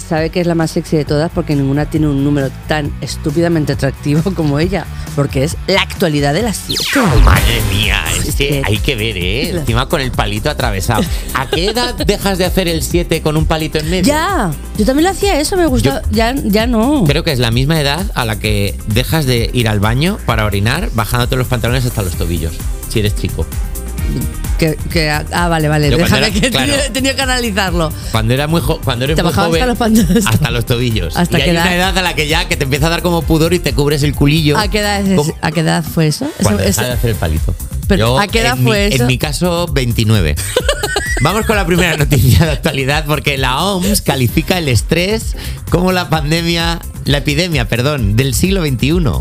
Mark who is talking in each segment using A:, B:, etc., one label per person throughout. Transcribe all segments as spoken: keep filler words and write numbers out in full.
A: sabe que es la más sexy de todas porque ninguna tiene un número tan estúpidamente atractivo como ella, porque es la actualidad de las siete.
B: Madre mía, es que hay que ver, ¿eh? Encima con el palito atravesado. ¿A qué edad dejas de hacer el siete con un palito en medio?
A: Ya, yo también lo hacía eso, me gustó.
B: Yo
A: ya, ya no.
B: Creo que es la misma edad a la que dejas de ir al baño para orinar bajándote los pantalones hasta los tobillos, si eres chico.
A: Que, que, ah, vale, vale.
B: Yo
A: Déjame
B: era,
A: que
B: claro,
A: tenía, tenía que analizarlo.
B: Cuando era muy jo- cuando eres
A: te
B: muy joven,
A: hasta los pantalones.
B: Hasta los tobillos.
A: Hasta
B: y hay
A: edad,
B: una edad a la que ya que te empieza a dar como pudor y te cubres el culillo.
A: ¿A qué edad, es, ¿a qué edad fue eso?
B: Cuando
A: eso,
B: dejas de hacer el palito.
A: Pero,
B: Yo,
A: ¿a qué edad
B: en
A: fue
B: mi,
A: eso?
B: En mi caso, veintinueve. Vamos con la primera noticia de actualidad, porque la O M S califica el estrés como la pandemia, la epidemia, perdón, del siglo veintiuno.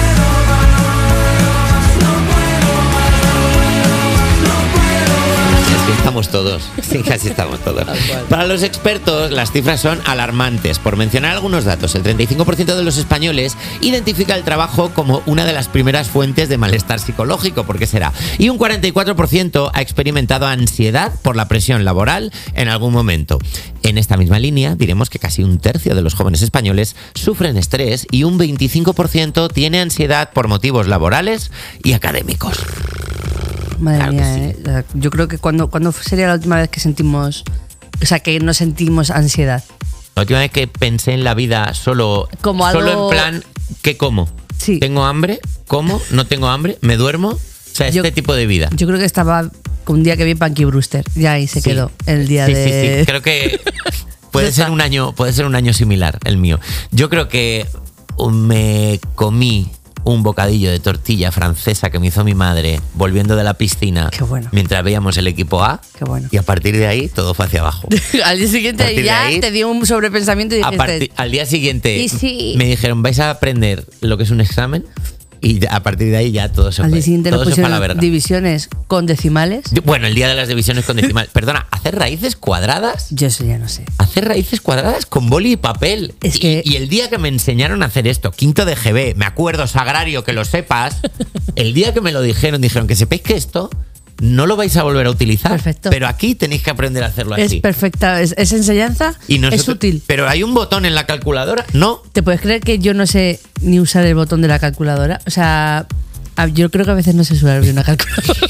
B: Estamos todos, sí, casi estamos todos. Para los expertos, las cifras son alarmantes. Por mencionar algunos datos, el treinta y cinco por ciento de los españoles identifica el trabajo como una de las primeras fuentes de malestar psicológico, ¿por qué será? Y un cuarenta y cuatro por ciento ha experimentado ansiedad por la presión laboral en algún momento. En esta misma línea, diremos que casi un tercio de los jóvenes españoles sufren estrés y un veinticinco por ciento tiene ansiedad por motivos laborales y académicos.
A: Madre
B: Claro
A: mía,
B: sí.
A: eh. Yo creo que cuando, cuando sería la última vez que sentimos, o sea, que no sentimos ansiedad.
B: La última vez que pensé en la vida solo,
A: Como
B: solo
A: algo...
B: en plan, ¿qué como?
A: Sí.
B: ¿Tengo hambre? ¿Como? ¿No tengo hambre? ¿Me duermo? O sea, este
A: Yo-
B: tipo de vida.
A: Yo creo que estaba un día que vi Punky Brewster. Ya ahí se
B: Sí.
A: quedó el día
B: sí,
A: de...
B: Sí, sí, creo que puede ser un año, puede ser un año similar el mío. Yo creo que me comí un bocadillo de tortilla francesa que me hizo mi madre volviendo de la piscina.
A: Qué bueno.
B: Mientras veíamos el equipo A.
A: Qué bueno.
B: Y a partir de ahí todo fue hacia abajo.
A: Al día siguiente
B: A partir de
A: ya
B: ahí,
A: te dio un sobrepensamiento y
B: A
A: dijiste...
B: partir- al día siguiente
A: Y sí.
B: me dijeron, vais a aprender lo que es un examen, y ya- a partir de ahí ya todo se
A: Al
B: fue.
A: día siguiente
B: todo
A: nos
B: se fue a la
A: pusieron
B: verga.
A: divisiones con decimales.
B: Yo- Bueno, el día de las divisiones con decimal. Perdona, ¿hacer raíces cuadradas?
A: Yo eso ya no sé.
B: Hacer raíces cuadradas con boli y papel.
A: Es
B: Y-
A: que-
B: y, el día que me enseñaron a hacer esto, quinto de G B, me acuerdo, sagrario, que lo sepas, el día que me lo dijeron, dijeron que sepáis que esto no lo vais a volver a utilizar.
A: Perfecto.
B: Pero aquí tenéis que aprender a hacerlo
A: Es
B: así.
A: perfecta, es, es enseñanza,
B: Y nosotros-
A: es útil.
B: Pero hay un botón en la calculadora. No.
A: ¿Te puedes creer que yo no sé ni usar el botón de la calculadora? O sea, a- yo creo que a veces no sé usar bien una calculadora.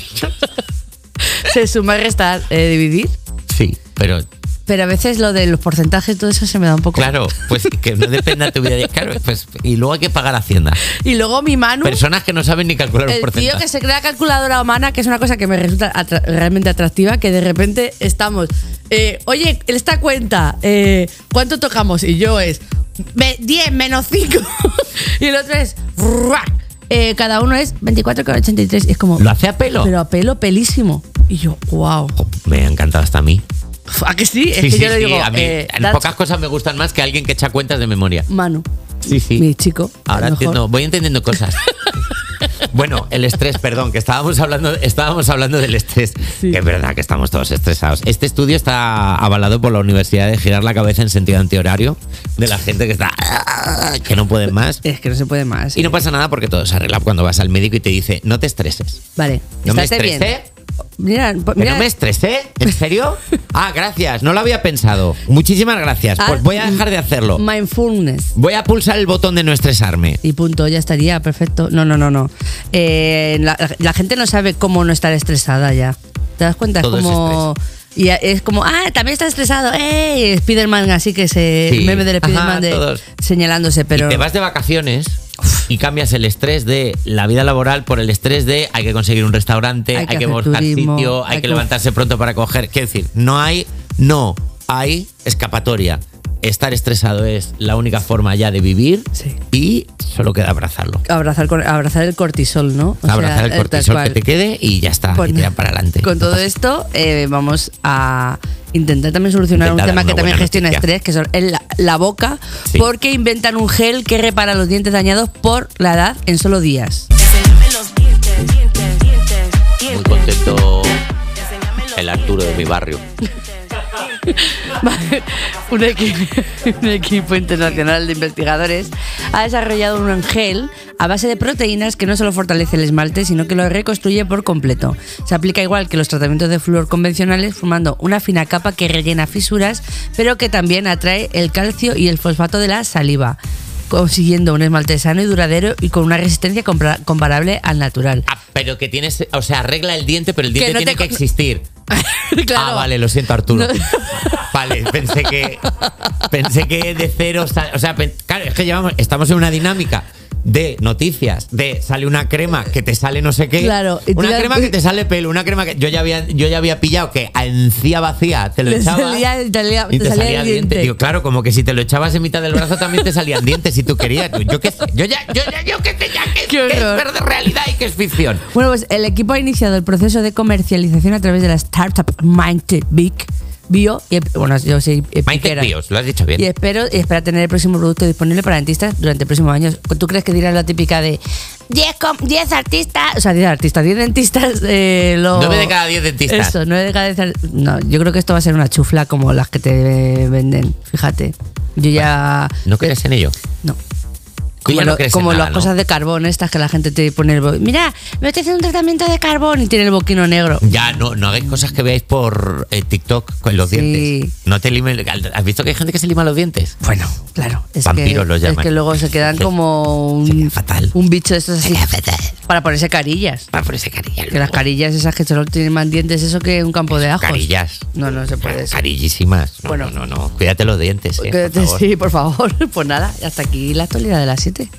A: Se suma, restar, eh, dividir.
B: Sí, pero
A: Pero a veces lo de los porcentajes, todo eso se me da un poco...
B: claro, pues que no dependa de tu vida. Claro, pues, y luego hay que pagar Hacienda.
A: Y luego mi Manu,
B: Personas que no saben ni calcular un
A: el tío
B: porcentaje.
A: que se crea calculadora humana, que es una cosa que me resulta atra- realmente atractiva, que de repente estamos... eh, Oye, esta cuenta, eh, ¿cuánto tocamos? Y yo es me- diez menos cinco. Y el otro es... ¡ruac! Eh, cada uno es veinticuatro coma ochenta y tres. Es como...
B: ¿Lo hace a pelo?
A: Pero a pelo, pelísimo. Y yo, wow.
B: Oh, me ha encantado hasta a mí.
A: ¿A que sí? Es
B: Sí,
A: que
B: sí,
A: yo le
B: sí,
A: digo...
B: a mí
A: eh,
B: en
A: that's
B: pocas cosas me gustan más que alguien que echa cuentas de memoria.
A: Manu.
B: Sí, sí.
A: Mi chico.
B: Ahora
A: a lo mejor.
B: entiendo, voy entendiendo cosas. Bueno, el estrés, perdón, que estábamos hablando, estábamos hablando del estrés.
A: Sí.
B: Que es verdad que estamos todos estresados. Este estudio está avalado por la Universidad de girar la cabeza en sentido antihorario de la gente que está que no pueden más.
A: Es que no se puede más.
B: Y no pasa nada porque todo se arregla cuando vas al médico y te dice, no te estreses.
A: Vale.
B: No me
A: estate
B: estresé.
A: bien. Mira, po-
B: ¿Que
A: mira,
B: no me estresé? ¿En serio? Ah, gracias, no lo había pensado. Muchísimas gracias. Pues
A: Ah,
B: voy a dejar de hacerlo.
A: mindfulness.
B: Voy a pulsar el botón de no estresarme.
A: Y punto, ya estaría, perfecto. No, no, no, no. Eh, la, la gente no sabe cómo no estar estresada ya. ¿Te das cuenta?
B: Todo
A: es
B: es
A: como... Y es como, ah, también está estresado. ¡Ey! Spiderman, así que se...
B: Sí.
A: El meme del
B: Ajá,
A: Spiderman de,
B: todos.
A: señalándose, pero...
B: Y te vas de vacaciones y cambias el estrés de la vida laboral por el estrés de hay que conseguir un restaurante,
A: Hay
B: hay
A: que
B: que,
A: hacer
B: buscar
A: turismo,
B: sitio, hay,
A: hay
B: que
A: que-
B: levantarse pronto para coger. Quiero decir, no hay, no hay escapatoria. Estar estresado es la única forma ya de vivir
A: Sí.
B: y solo queda abrazarlo.
A: Abrazar, con- abrazar el cortisol, ¿no? O
B: Abrazar
A: sea,
B: el
A: tal
B: cortisol que
A: cual.
B: te quede y ya está,
A: Con-
B: y tirar para adelante.
A: Con todo esto, eh, vamos a intentar también solucionar
B: Intentar
A: un tema
B: dar
A: que
B: una
A: también
B: buena
A: gestiona
B: noticia.
A: estrés, que son el- la, la boca,
B: Sí.
A: porque inventan un gel que repara los dientes dañados por la edad en solo días.
C: Enséñame los dientes, dientes, dientes,
B: Muy
C: dientes.
B: contento
C: Enséñame los
B: el Arturo de mi barrio.
A: un, equipo, un equipo internacional de investigadores ha desarrollado un gel a base de proteínas que no solo fortalece el esmalte, sino que lo reconstruye por completo. Se aplica igual que los tratamientos de flúor convencionales, formando una fina capa que rellena fisuras, pero que también atrae el calcio y el fosfato de la saliva, consiguiendo un esmalte sano y duradero y con una resistencia compara- comparable al natural.
B: Ah, pero que tienes, o sea, arregla el diente, pero el diente
A: no
B: tiene
A: te
B: que
A: co-
B: existir.
A: Claro.
B: Ah, vale, lo siento, Arturo.
A: No.
B: Vale, pensé que pensé que de cero, sal- o sea, pen- claro, es que llevamos, estamos en una dinámica de noticias, de sale una crema que te sale no sé qué,
A: Claro, y tú
B: una
A: ya-
B: crema que te sale pelo, una crema que yo ya había yo ya había pillado que a encía vacía te lo
A: Te
B: echabas
A: salía- te salía-
B: y
A: te
B: te
A: salía
B: salía
A: el
B: diente.
A: diente.
B: Digo, claro, como que si te lo echabas en mitad del brazo también te salían dientes si tú querías. Yo qué sé, yo ya yo ya yo qué sé ya que,
A: Qué
B: que es
A: horror.
B: verde realidad y que es ficción.
A: Bueno, pues el equipo ha iniciado el proceso de comercialización a través de la startup MindBic Bio. Y, bueno, yo soy
B: Mindtech Bios, lo has dicho bien.
A: Y espero y espera tener el próximo producto disponible para dentistas durante el próximo año. ¿Tú crees que dirás la típica de diez artistas? O sea, diez artistas, diez dentistas. Eh, lo,
B: nueve de cada diez dentistas.
A: Eso, nueve de cada diez. No, yo creo que esto va a ser una chufla como las que te venden. Fíjate. Yo ya.
B: ¿No crees en ello?
A: No.
B: Tú
A: Como,
B: ya no
A: lo-
B: crees en
A: como
B: nada,
A: las
B: ¿no?
A: cosas de carbón estas que la gente te pone el bo- mira, me estoy haciendo un tratamiento de carbón y tiene el boquino negro.
B: Ya, no, no hagáis cosas que veáis por eh, TikTok con los
A: Sí.
B: dientes. No te limen. ¿Has visto que hay gente que se lima los dientes?
A: Bueno, claro. Es
B: Vampiros
A: que,
B: los llaman.
A: Es que luego se quedan
B: Se-
A: como
B: se
A: un,
B: queda fatal.
A: un bicho de estos así.
B: Se queda fatal.
A: Para ponerse carillas.
B: Para ponerse carillas.
A: Que las carillas esas que solo tienen más dientes, eso que un campo de ajos.
B: Carillas.
A: No, no se puede. eso.
B: Carillísimas. No,
A: Bueno.
B: no, no, no. Cuídate los dientes, eh,
A: Que-
B: por favor.
A: Sí, por favor. Pues nada, hasta aquí la actualidad de las siete.